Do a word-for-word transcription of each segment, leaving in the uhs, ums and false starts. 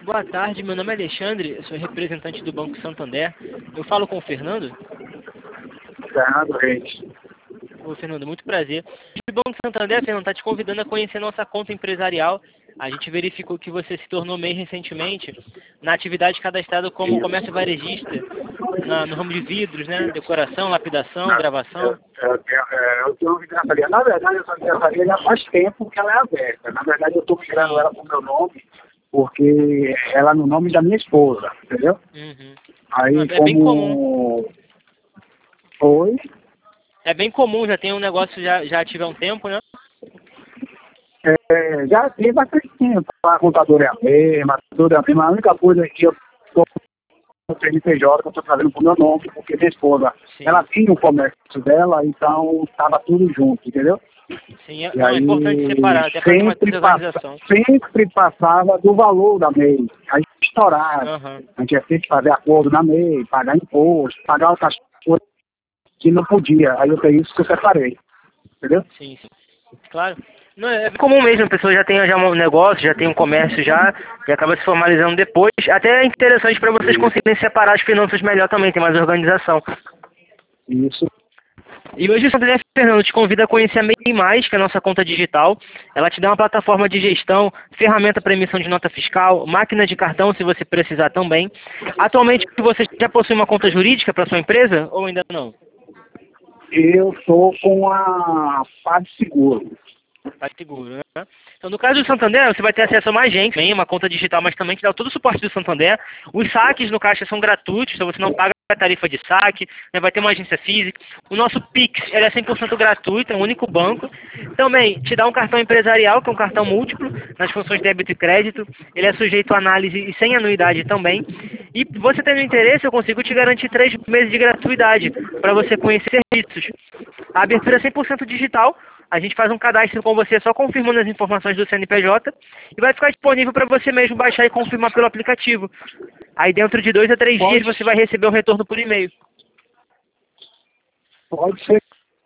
Boa tarde, meu nome é Alexandre, eu sou representante do Banco Santander. Eu falo com o Fernando? Fernando Reis. Ô, Fernando, muito prazer. O Banco Santander, Fernando, está te convidando a conhecer nossa conta empresarial. A gente verificou que você se tornou MEI recentemente na atividade cadastrada como comércio varejista, na, no ramo de vidros, né? Decoração, lapidação, gravação. Eu, eu, tenho, é, eu tenho uma vidraçaria. Na verdade, essa vidraçaria já faz tempo que ela é aberta. Na verdade, eu estou migrando ela com o meu nome, porque ela é no nome da minha esposa, entendeu? Uhum. Aí, É como... bem comum. Oi? É bem comum, já tem um negócio já, já ativo há um tempo, né? É, já tem bastante tempo. A contadora é a mesma, a contadora é a mesma. A única coisa que eu estou no C N P J que eu estou fazendo com o meu nome, porque minha esposa, Sim. ela tinha o comércio dela, então estava tudo junto, entendeu? Sim, é, E não, é aí, importante separar, até para uma desorganização. Passa, sempre passava do valor da MEI. Aí estourava. Uhum. A gente ia ter que fazer acordo na MEI, pagar imposto, pagar outras coisas que não podia. Aí eu tenho isso que eu separei. Entendeu? Sim, sim. Claro. Não, é comum mesmo, a pessoa já tem já um negócio, já tem um comércio já, e acaba se formalizando depois. Até é interessante para vocês conseguirem separar as finanças melhor também, tem mais organização. Isso. E hoje o Santander, Fernando, te convida a conhecer a MEI Mais, que é a nossa conta digital. Ela te dá uma plataforma de gestão, ferramenta para emissão de nota fiscal, máquina de cartão, se você precisar também. Atualmente, você já possui uma conta jurídica para sua empresa ou ainda não? Eu estou com a PagSeguro. PagSeguro, né? Então, no caso do Santander, você vai ter acesso a uma agência, uma conta digital, mas também que dá todo o suporte do Santander. Os saques no caixa são gratuitos, então você não paga a tarifa de saque, né? Vai ter uma agência física. O nosso Pix, ele é cem por cento gratuito, é um único banco. Também te dá um cartão empresarial, que é um cartão múltiplo, nas funções débito e crédito. Ele é sujeito a análise e sem anuidade também. E você tendo interesse, eu consigo te garantir três meses de gratuidade para você conhecer serviços. A abertura é cem por cento digital. A gente faz um cadastro com você só confirmando as informações do C N P J e vai ficar disponível para você mesmo baixar e confirmar pelo aplicativo. Aí dentro de dois a três Pode. dias você vai receber o retorno por e-mail. Pode ser.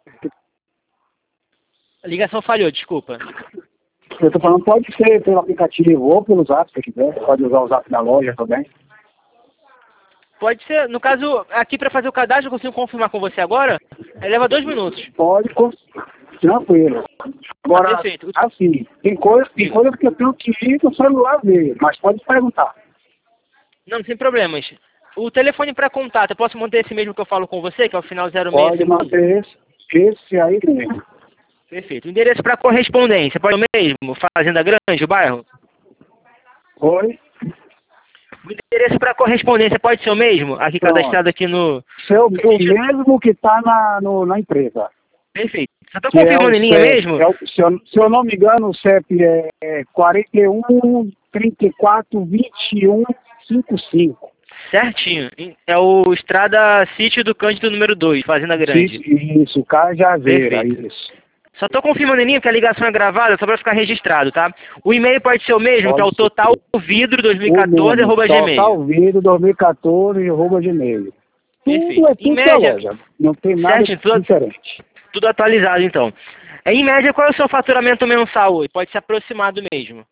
A ligação falhou, desculpa. Eu estou falando, pode ser pelo aplicativo ou pelo Zap, se quiser. Pode usar o Zap da loja também. Pode ser. No caso, aqui para fazer o cadastro, eu consigo confirmar com você agora? Aí leva dois minutos. Pode, tranquilo. Agora, Ah, perfeito. assim, tem coisa, tem coisa que eu tenho que ir no celular ver, mas pode perguntar. Não, sem problemas. O telefone para contato, eu posso manter esse mesmo que eu falo com você, que é o final zero seis Pode cinco um? manter esse, esse aí mesmo. Perfeito. O endereço para correspondência, pode ser o mesmo? Fazenda Grande, o bairro? Oi? O endereço para correspondência pode ser o mesmo? Aqui Pronto. cadastrado aqui no... Seu, o mesmo que está na, no, na empresa. Perfeito. Só estou Que é confirmando o em linha C E P, mesmo? é o, se, eu, se eu não me engano, o C E P é quarenta e um, trinta e quatro, vinte e um, cinquenta e cinco. Certinho. É o Estrada Sítio do Cândido número dois, Fazenda Grande. Isso, Cajazeira, Perfeito. isso. Só estou confirmando em linha que a ligação é gravada, só para ficar registrado, tá? O e-mail pode ser o mesmo, Pode que é o ser. totalvidro dois mil e quatorze, arroba gmail. Totalvidro dois mil e quatorze, arroba gmail. Perfeito. Tudo é tudo Em da média, loja. Não tem nada certo, tudo, diferente. tudo atualizado, então. É, em média, qual é o seu faturamento mensal hoje? Pode ser aproximado mesmo.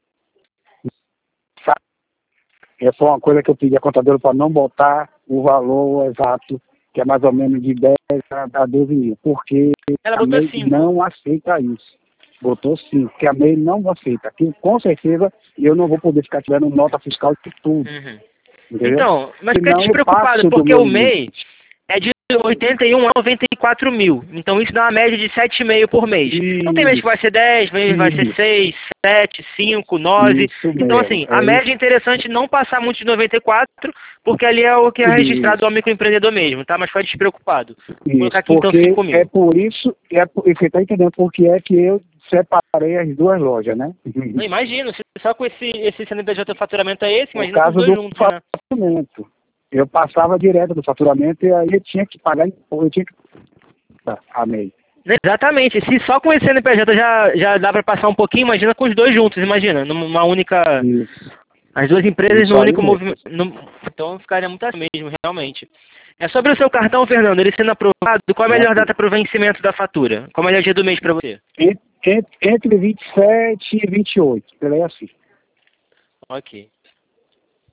Essa é uma coisa que eu pedi à contadora para não botar o valor exato, que é mais ou menos de dez a doze mil, porque Ela a botou MEI cinco. não aceita isso. Botou cinco, porque a MEI não aceita. Que, com certeza eu não vou poder ficar tirando nota fiscal de tudo. Uhum. Entendeu? Então, mas fica Senão eu despreocupado, passo do porque meu o MEI limite. é de oitenta e um a noventa e quatro mil. Então isso dá uma média de sete vírgula cinco por mês. Não tem mês que vai ser dez, mês vai ser Isso. seis, sete, cinco, nove. Isso Então mesmo, assim, a é média é interessante não passar muito de noventa e quatro, porque ali é o que é registrado ao microempreendedor mesmo, tá? Mas fica despreocupado. Vou Isso, colocar aqui então porque cinco mil. é por isso, é por, e você está entendendo por que é que eu separei as duas lojas, né? Não, imagino, se só com esse, esse C N P J o faturamento é esse, Por imagina com os causa dois do juntos, né? faturamento. Eu passava direto do faturamento e aí eu tinha que pagar, eu tinha que a MEI. Exatamente, se só com esse C N P J já, já dá para passar um pouquinho, imagina com os dois juntos, imagina, numa única... Isso. As duas empresas Isso no aí único mesmo. movimento. Então ficaria muito assim mesmo, realmente. É sobre o seu cartão, Fernando, ele sendo aprovado, qual a melhor data para o vencimento da fatura? Qual a melhor dia do mês para você? Entre, entre, entre vinte e sete e vinte e oito, peraí assim. Ok.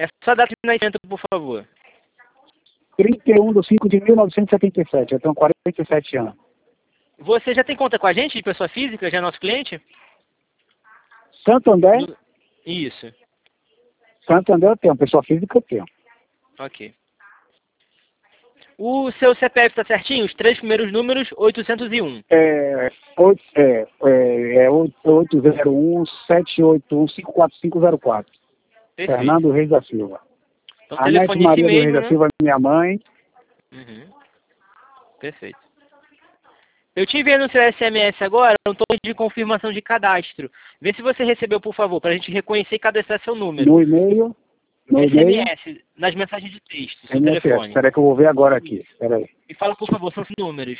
É só a data de nascimento, por favor. trinta e um de cinco de mil novecentos e setenta e sete. Eu tenho quarenta e sete anos. Você já tem conta com a gente, de pessoa física? Já é nosso cliente? Santander? No- Isso. Santander eu tenho. Pessoa física eu tenho. Ok. O seu C P F está certinho? Os três primeiros números, oitocentos e um. É, oito, é, é, é oito zero um, sete oito um, cinco quatro cinco zero quatro. Perfeito. Fernando Reis da Silva. Então, A Nete telefone esse Maria do Reis mesmo, da né? Silva é minha mãe. Uhum. Perfeito. Eu te enviei no seu S M S agora um tom de confirmação de cadastro. Vê se você recebeu, por favor, para a gente reconhecer e cadastrar seu número. No e-mail. No e-mail. S M S, nas mensagens de texto, seu M S S. telefone. Espera aí que eu vou ver agora aqui. Espera aí. E fala, por favor, seus números.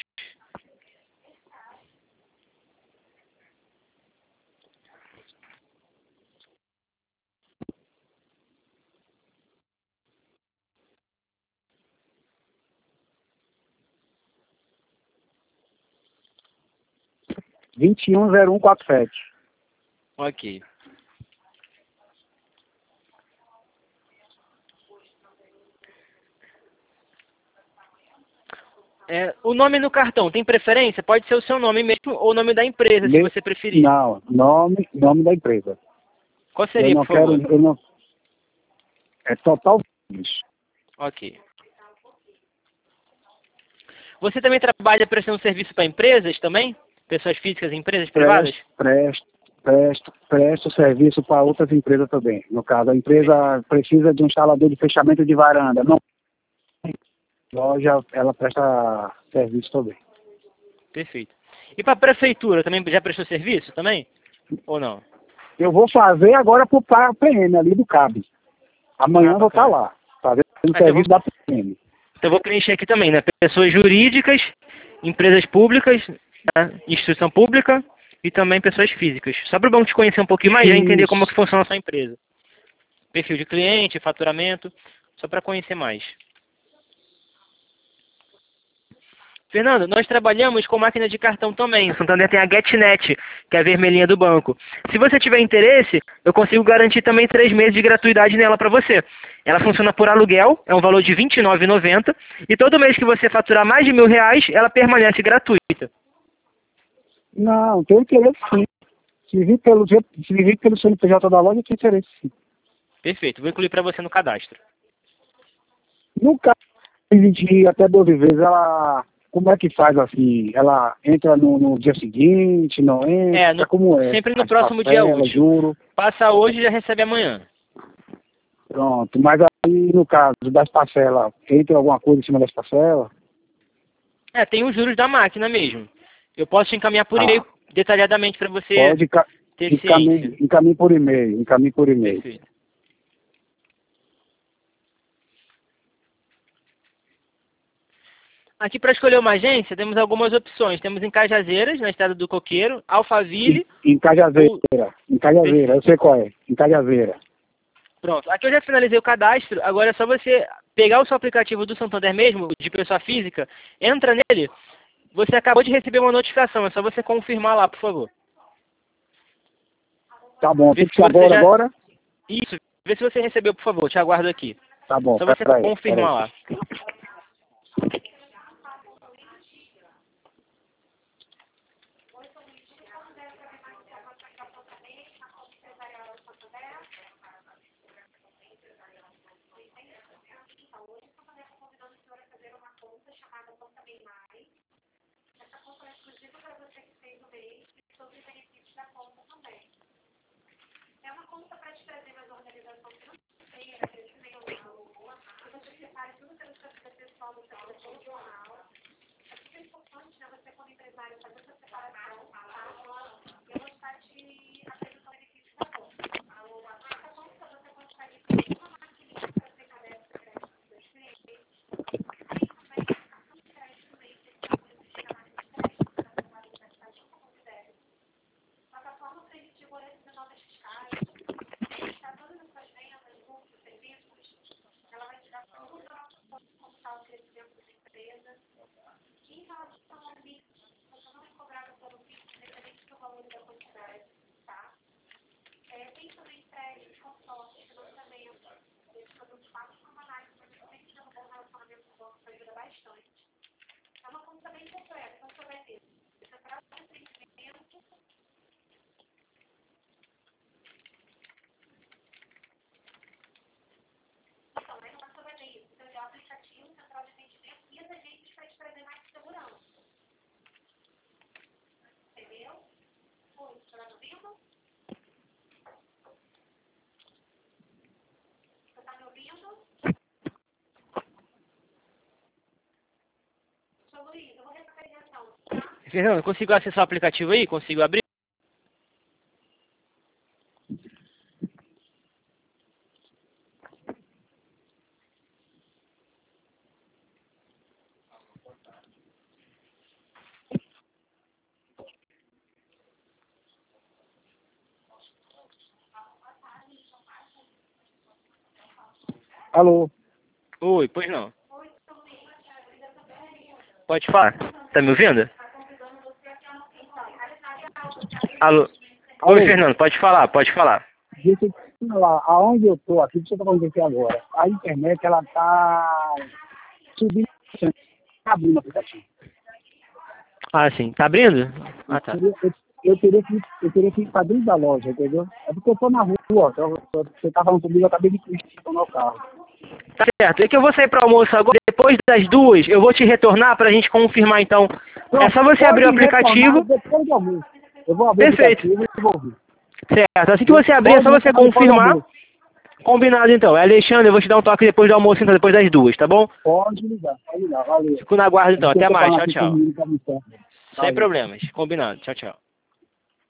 vinte e um zero um quarenta e sete. Ok. É, o nome no cartão, tem preferência? Pode ser o seu nome mesmo ou o nome da empresa, se Me- você preferir. Não, nome, nome da empresa. Qual Eu seria, não por favor? quero, eu não. É total. Filhos. Ok. Você também trabalha prestando serviço para empresas também? Pessoas físicas e empresas privadas? Presto, presto, presto, presto serviço para outras empresas também. No caso, a empresa precisa de um instalador de fechamento de varanda. Não, loja, ela presta serviço também. Perfeito. E para a prefeitura, também já prestou serviço também? Ou não? Eu vou fazer agora para a P M ali do C A B. Amanhã Ah, eu vou estar bacana. lá, fazendo Ah, então eu serviço vou, da P M. então eu vou preencher aqui também, né? Pessoas jurídicas, empresas públicas, né? Instituição pública e também pessoas físicas. Só para o banco te conhecer um pouquinho mais e entender como que Isso. funciona a sua empresa. Perfil de cliente, faturamento, só para conhecer mais. Fernando, nós trabalhamos com máquina de cartão também. O Santander tem a GetNet, que é a vermelhinha do banco. Se você tiver interesse, eu consigo garantir também três meses de gratuidade nela para você. Ela funciona por aluguel, é um valor de vinte e nove reais e noventa centavos, e todo mês que você faturar mais de mil reais, ela permanece gratuita. Não, tem interesse sim. Se vir pelo, se vir pelo C N P J da loja, tem interesse sim. Perfeito, vou incluir para você no cadastro. No caso de dividir até doze vezes, ela. Como é que faz assim? Ela entra no, no dia seguinte, não entra? É, no- Como é? sempre no As próximo dia parcelas, útil. juro. Passa hoje e já recebe amanhã. Pronto. Mas aí, no caso das parcelas, entra alguma coisa em cima das parcelas? É, tem os juros da máquina mesmo. Eu posso te encaminhar por Ah, e-mail detalhadamente para você pode ca- ter ciência. encaminhe, encaminhe por e-mail, encaminhe por e-mail. Perfeito. Aqui para escolher uma agência, temos algumas opções. Temos em Cajazeiras, na estrada do Coqueiro, Em, Alphaville, em Cajazeira, ou... em Cajazeira, eu Perfeito. sei qual é, em Cajazeira. Pronto. Aqui eu já finalizei o cadastro, agora é só você pegar o seu aplicativo do Santander mesmo, de pessoa física, entra nele, você acabou de receber uma notificação, é só você confirmar lá, por favor. Tá bom, Vê tem se que ser você agora, já... agora? Isso, vê se você recebeu, por favor, te aguardo aqui. Tá bom, Só você peraí, confirmar peraí. lá. Fernando, conseguiu acessar o aplicativo aí? Conseguiu abrir? Alô? Oi, pois não. Pode falar. Tá me ouvindo? Alô? Alô? Oi, Fernando, pode falar, pode falar. Deixa eu te falar, aonde eu tô aqui, deixa eu falar aqui agora. A internet, ela tá subindo, tá abrindo o aplicativo. Ah, sim. Tá abrindo? Ah, Eu tá. teria, eu, eu teria que, eu teria que ir pra dentro da loja, entendeu? É porque eu tô na rua, ó. Eu- eu- você tá falando comigo, eu acabei de estacionar o carro. Tá certo. É que eu vou sair para almoço agora. Depois das duas, eu vou te retornar para a gente confirmar, então. É Pronto, só você abrir o pode retornar aplicativo. depois do almoço. Eu vou abrir o Perfeito. aplicativo e vou ouvir. Certo. Assim que você abrir, é Pode só você retornar depois do confirmar. almoço. Combinado, então. É Alexandre, eu vou te dar um toque depois do almoço, então, depois das duas, tá bom? Pode ligar, pode ligar, valeu. Fico na guarda, É então. porque eu Até tô mais. falando Tchau, aqui com o tchau. menino, tá me certo. Sem Valeu. problemas. Combinado. Tchau, tchau.